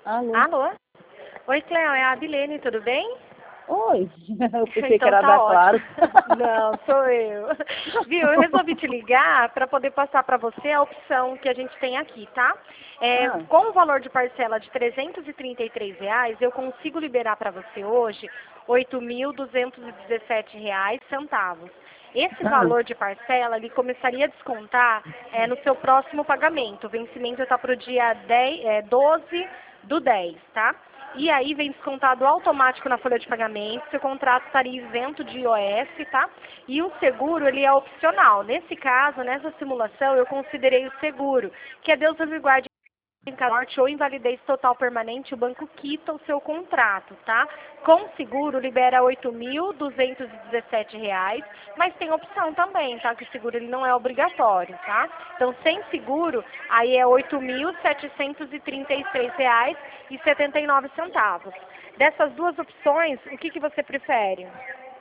Alô? Alô? Oi, Cleo, é a Abilene, tudo bem? Oi, eu pensei Então que era tá da ótimo. Claro. Não, sou eu. Viu, eu resolvi te ligar para poder passar para você a opção que a gente tem aqui, tá? Ah. Com o valor de parcela de R$ 333, eu consigo liberar para você hoje R$ 8.217,00. Esse valor de parcela, ele começaria a descontar no seu próximo pagamento. O vencimento está para o dia 12/10, tá? E aí vem descontado automático na folha de pagamento, seu contrato estaria isento de IOF, tá? E o seguro, ele é opcional. Nesse caso, nessa simulação, eu considerei o seguro, que é Deus nos guarde em caso de morte ou invalidez total permanente, o banco quita o seu contrato, tá? Com seguro, libera R$ 8.217,00, mas tem opção também, tá? Que o seguro ele não é obrigatório, tá? Então, sem seguro, aí é R$ 8.733,79. Dessas duas opções, o que você prefere?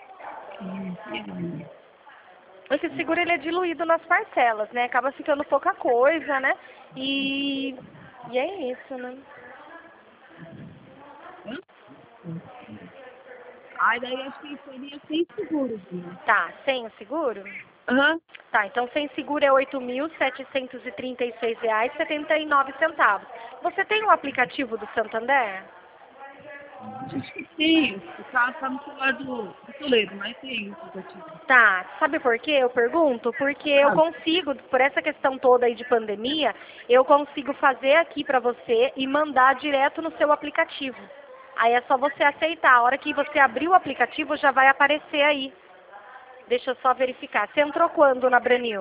Esse seguro ele é diluído nas parcelas, né? Acaba ficando pouca coisa, né? E é isso, né? Ai, daí acho que seria sem seguro, filho. Tá, sem o seguro? Aham. Tá, então sem seguro é R$ 8.736,79. Você tem o aplicativo do Santander? Acho que tem. O carro tá no celular do Toledo, mas tem o aplicativo. Tá, sabe por quê? Eu pergunto, porque eu consigo, por essa questão toda aí de pandemia, eu consigo fazer aqui pra você e mandar direto no seu aplicativo. Aí é só você aceitar. A hora que você abrir o aplicativo já vai aparecer aí. Deixa eu só verificar. Você entrou quando na Branil?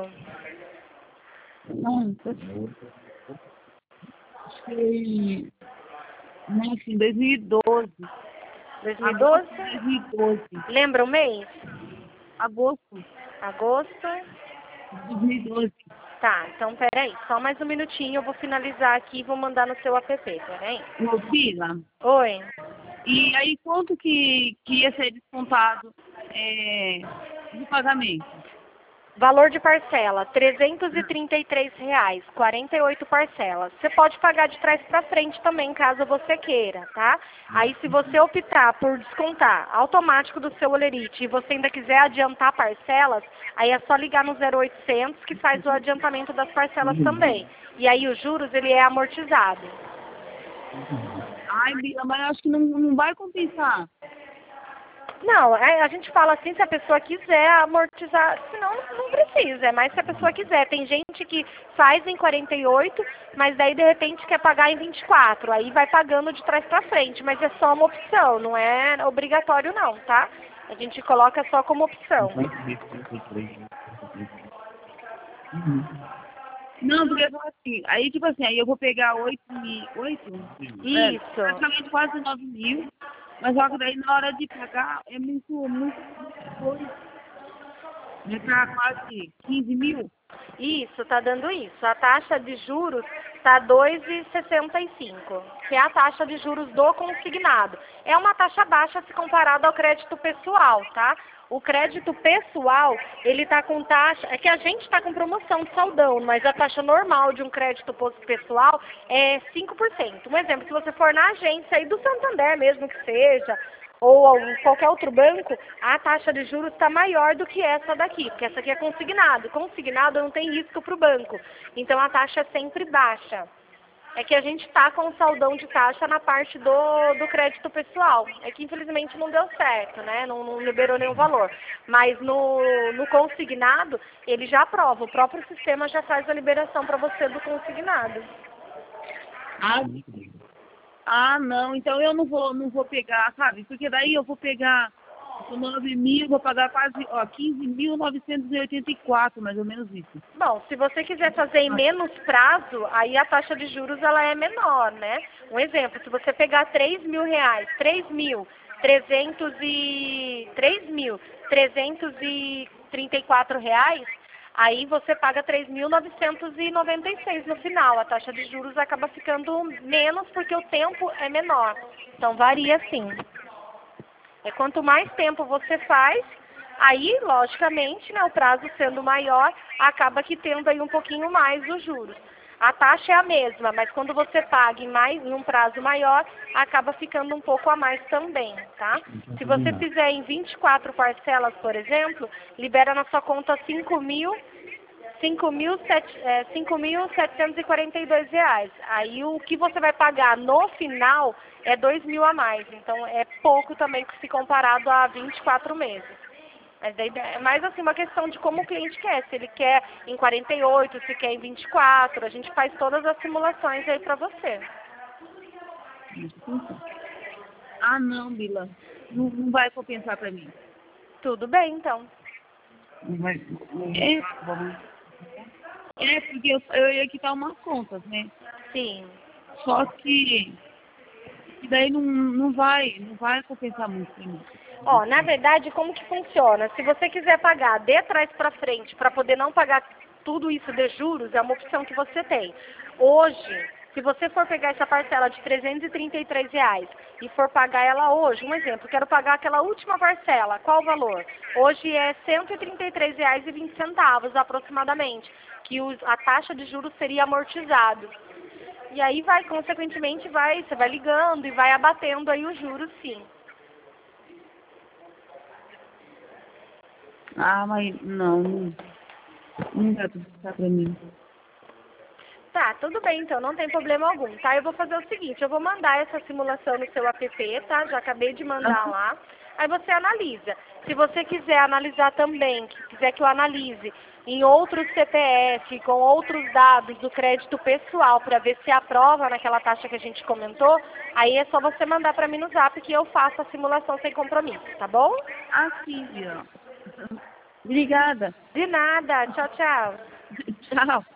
Acho que nossa, em 2012. 2012? Agosto de 2012. Lembra o mês? Agosto Agosto. de 2012. Tá, então peraí, só mais um minutinho, eu vou finalizar aqui e vou mandar no seu app, peraí. Ô, Bila, Oi. e aí quanto que ia ser descontado do pagamento? Valor de parcela, R$ 333,00, 48 parcelas. Você pode pagar de trás para frente também, caso você queira, tá? Aí se você optar por descontar automático do seu Olerite e você ainda quiser adiantar parcelas, aí é só ligar no 0800 que faz o adiantamento das parcelas também. E aí os juros, ele é amortizado. Ai, Bila, mas eu acho que não vai compensar. Não, a gente fala assim se a pessoa quiser amortizar, senão não precisa, é mais se a pessoa quiser. Tem gente que faz em 48, mas daí de repente quer pagar em 24, aí vai pagando de trás para frente, mas é só uma opção, não é obrigatório não, tá? A gente coloca só como opção. Não, porque eu falo assim, aí tipo assim, aí eu vou pegar 8.000, Isso. praticamente quase 9.000, mas só que daí na hora de pagar é muito coisa. Já tá quase 15.000. Isso, tá dando isso. A taxa de juros tá 2,65, que é a taxa de juros do consignado. É uma taxa baixa se comparado ao crédito pessoal, tá? O crédito pessoal, ele tá com taxa, é que a gente tá com promoção de saldão, mas a taxa normal de um crédito pessoal é 5%. Um exemplo, se você for na agência aí do Santander mesmo que seja, ou qualquer outro banco, a taxa de juros está maior do que essa daqui, porque essa aqui é consignado. Consignado não tem risco para o banco, então a taxa é sempre baixa. É que a gente está com o saldão de taxa na parte do crédito pessoal. É que infelizmente não deu certo, né? Não liberou nenhum valor. Mas no consignado, ele já aprova. O próprio sistema já faz a liberação para você do consignado. Ah, não, então eu não vou pegar, sabe? Porque daí eu vou pegar 9.000, vou pagar quase, 15.984, mais ou menos isso. Bom, se você quiser fazer em menos prazo, aí a taxa de juros ela é menor, né? Um exemplo, se você pegar R$ 3.000, 3.334 reais, aí você paga 3.996 no final. A taxa de juros acaba ficando menos porque o tempo é menor. Então varia sim. É quanto mais tempo você faz, aí, logicamente, né, o prazo sendo maior, acaba que tendo aí um pouquinho mais os juros. A taxa é a mesma, mas quando você paga em um prazo maior, acaba ficando um pouco a mais também, tá? Se você fizer em 24 parcelas, por exemplo, libera na sua conta R$ 5.742. Aí o que você vai pagar no final é R$ 2.000 a mais. Então é pouco também se comparado a 24 meses. Mas daí é mais assim uma questão de como o cliente quer. Se ele quer em 48, se quer em 24, a gente faz todas as simulações aí pra você. Ah, não, Bila. Não vai compensar pra mim. Tudo bem, então. É, porque eu ia quitar umas contas, né? Sim. Só que daí não vai compensar muito pra mim. Ó, na verdade, como que funciona? Se você quiser pagar de trás para frente para poder não pagar tudo isso de juros, é uma opção que você tem. Hoje, se você for pegar essa parcela de R$ 333 e for pagar ela hoje, um exemplo, quero pagar aquela última parcela, qual o valor? Hoje é R$ 133,20 aproximadamente, que a taxa de juros seria amortizado. E aí vai, consequentemente, você vai ligando e vai abatendo aí os juros, sim. Ah, mas não vai compensar pra mim. Tá, tudo bem, então, não tem problema algum, tá? Eu vou fazer o seguinte, eu vou mandar essa simulação no seu app, tá? Já acabei de mandar lá. Aí você analisa. Se você quiser analisar também, quiser que eu analise em outros CPF, com outros dados do crédito pessoal, para ver se aprova naquela taxa que a gente comentou, aí é só você mandar para mim no Zap que eu faço a simulação sem compromisso, tá bom? Ah, sim, Bila. Obrigada. De nada, tchau, tchau. Tchau.